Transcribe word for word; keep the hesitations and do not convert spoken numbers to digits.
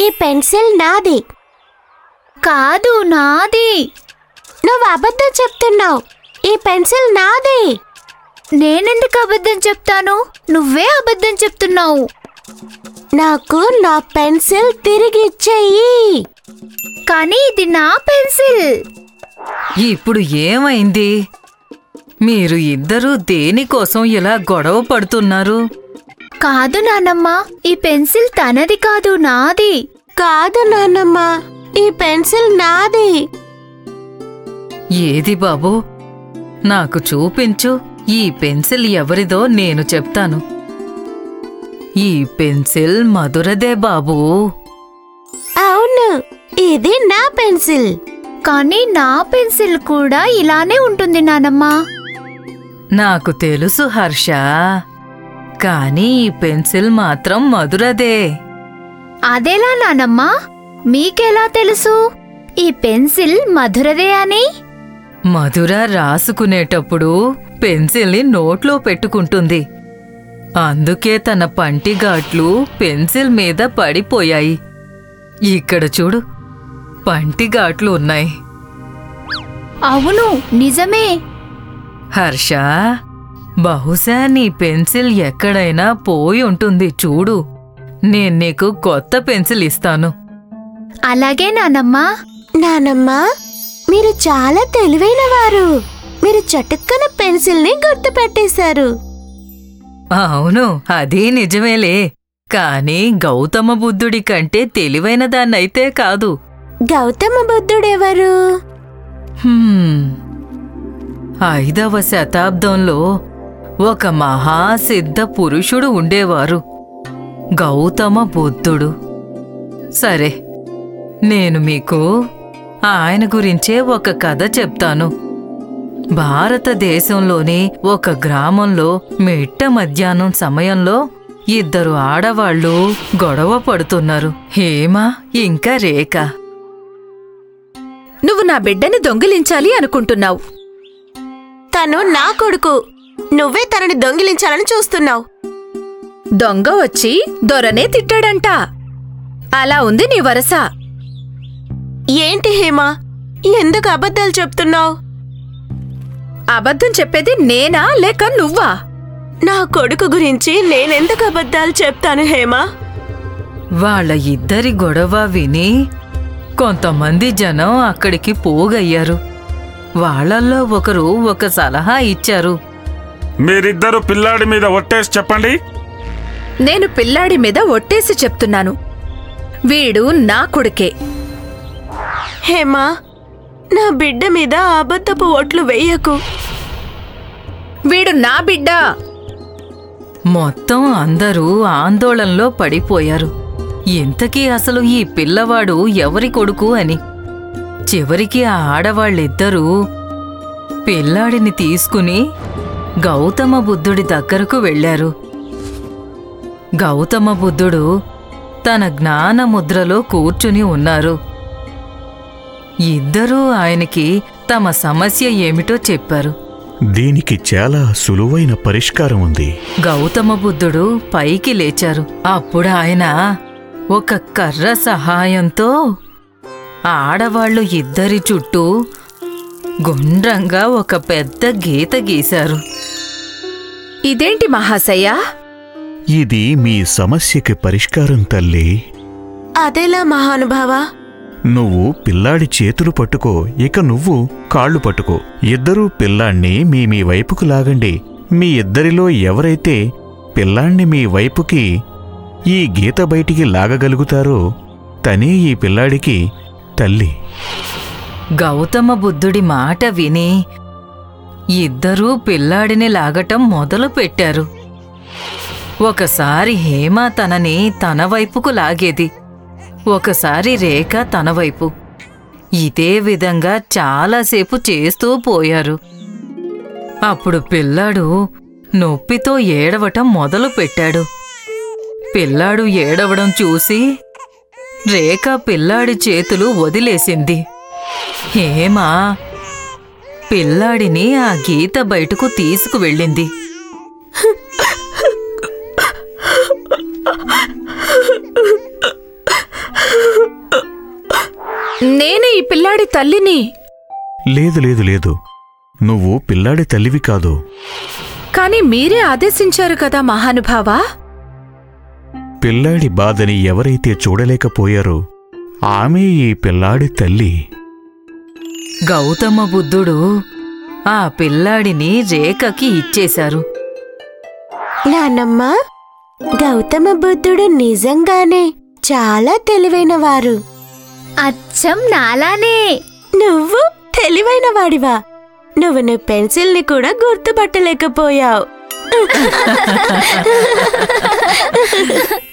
Pencil నాది. కాదు, నాది. నువ్వు అబద్ధం చెప్తున్నావు. ఈ పెన్సిల్ నాది. నేనెందుకు అబద్ధం చెప్తాను? నువ్వే అబద్ధం చెప్తున్నావు. నాకు నా పెన్సిల్ తిరిగి ఇచ్చేయి. కానీ ఇది నా పెన్సిల్. ఇప్పుడు ఏమైంది? మీరు ఇద్దరూ దేనికోసం ఇలా గొడవ పడుతున్నారు? కాదు నానమ్మ, ఈ పెన్సిల్ తనది కాదు, నాది. కాదు నాన్నమ్మ, ఈ పెన్సిల్ నాది. ఏది బాబూ? నాకు చూపించు. ఈ పెన్సిల్ ఎవరిదో నేను చెప్తాను. ఈ పెన్సిల్ మధురదే బాబూ. అవును, ఇది నా పెన్సిల్. కానీ నా పెన్సిల్ కూడా ఇలానే ఉంటుంది నానమ్మ. నాకు తెలుసు హర్ష, కానీ ఈ పెన్సిల్ మాత్రం మధురదే. అదెలా నానమ్మ? మీకెలా తెలుసు ఈ పెన్సిల్ మధురదే అని? మధుర రాసుకునేటప్పుడు పెన్సిల్ని నోట్లో పెట్టుకుంటుంది. అందుకే తన పంటిగాట్లు పెన్సిల్ మీద పడిపోయాయి. ఇక్కడ చూడు, పంటిగాట్లు ఉన్నాయి. అవును, నిజమే. హర్ష, బహుశా నీ పెన్సిల్ ఎక్కడైనా పోయి ఉంటుంది. చూడు, నేను నీకు కొత్త పెన్సిల్ ఇస్తాను. అలాగే నానమ్మ. నానమ్మ, మీరు చాలా తెలివైన వారు. మీరు చటుక్కన పెన్సిల్ని గుర్తుపెట్టేశారు. అవును, అదీ నిజమేలే. కాని గౌతమ బుద్ధుడి కంటే తెలివైన దాన్నైతే కాదు. గౌతమ బుద్ధుడెవరు? హ్మ్, ఐదవ శతాబ్దంలో ఒక మహాసిద్ధ పురుషుడు ఉండేవారు, గౌతమ బుద్ధుడు. సరే, నేను మీకు ఆయన గురించే ఒక కథ చెప్తాను. భారతదేశంలోని ఒక గ్రామంలో మిట్ట మధ్యాహ్నం సమయంలో ఇద్దరు ఆడవాళ్లు గొడవ పడుతున్నారు, హేమ ఇంకా రేఖ. నువ్వు నా బిడ్డని దొంగిలించాలి అనుకుంటున్నావు. తను నా కొడుకు. నువ్వే తనని దొంగిలించాలని చూస్తున్నావు. దొంగ వచ్చి దొరనే తిట్టాడంట. అలా ఉంది నీ వరస. ఏంటి హేమా, ఎందుకు అబద్ధాలు చెప్తున్నావు? అబద్ధం చెప్పేది నేనా లేక నువ్వా? నా కొడుకు గురించి నేనెందుకు అబద్ధాలు చెప్తాను హేమా? వాళ్ళ ఇద్దరి గొడవ విని కొంతమంది జనం అక్కడికి పోగయ్యారు. వాళ్లల్లో ఒకరు ఒక సలహా ఇచ్చారు. మీరిద్దరూ పిల్లాడి మీద ఒట్టేసి చెప్పండి. నేను పిల్లాడి మీద ఒట్టేసి చెప్తున్నాను, వీడు నా కొడుకే. హేమా, నా బిడ్డ మీద అబద్ధపు ఓట్లు వెయ్యకు. వీడు నా బిడ్డ. మొత్తం అందరూ ఆందోళనలో పడిపోయారు. ఇంతకీ అసలు ఈ పిల్లవాడు ఎవరి కొడుకు అని. చివరికి ఆ ఆడవాళ్ళిద్దరూ పిల్లాడిని తీసుకుని గౌతమ బుద్ధుడి దగ్గరకు వెళ్లారు. గౌతమ బుద్ధుడు తన జ్ఞానముద్రలో కూర్చుని ఉన్నారు. ఇద్దరూ ఆయనకి తమ సమస్య ఏమిటో చెప్పారు. దీనికి చాలా సులువైన పరిష్కారం ఉంది. గౌతమ బుద్ధుడు పైకి లేచారు. అప్పుడు ఆయన ఒక కర్ర సహాయంతో ఆడవాళ్లు ఇద్దరి చుట్టూ గుండ్రంగా ఒక పెద్ద గీత గీశారు. ఇదేంటి మహాశయ్యా? ఇది మీ సమస్యకి పరిష్కారం తల్లి. అదెలా మహానుభావా? నువ్వు పిల్లాడి చేతులు పట్టుకో, ఇక నువ్వు కాళ్ళు పట్టుకో. ఇద్దరూ పిల్లాణ్ణి మీ మీ వైపుకు లాగండి. మీ ఇద్దరిలో ఎవరైతే పిల్లాణ్ణి మీ వైపుకి ఈ గీత బయటికి లాగగలుగుతారో తనే ఈ పిల్లాడికి తల్లి. గౌతమ బుద్ధుడి మాట విని ఇద్దరూ పిల్లాడిని లాగటం మొదలుపెట్టారు. ఒకసారి హేమ తనని తన వైపుకు లాగేది, ఒకసారి రేఖ తన వైపు. ఇదే విధంగా చాలాసేపు చేస్తూ పోయారు. అప్పుడు పిల్లాడు నొప్పితో ఏడవటం మొదలుపెట్టాడు. పిల్లాడు ఏడవడం చూసి రేఖ పిల్లాడి చేతులు వదిలేసింది. హేమ పిల్లాడిని ఆ గీత బయటకు తీసుకువెళ్ళింది. ఈ పిల్లాడి తల్లిని. లేదు లేదు లేదు నువ్వు పిల్లాడి తల్లివి కాదు. కాని మీరే ఆదేశించారు కదా మహానుభావా. పిల్లాడి బాధని ఎవరైతే చూడలేకపోయారో ఆమె ఈ పిల్లాడి తల్లి. గౌతమ బుద్ధుడు ఆ పిల్లాడిని రేఖకి ఇచ్చేశారు. నానమ్మ, గౌతమ బుద్ధుడు నిజంగానే చాలా తెలివైనవారు. అచ్చం నాలానే. నువ్వు తెలివైన వాడివా? నువ్వు నీ పెన్సిల్ని కూడా గుర్తుపట్టలేకపోయావు.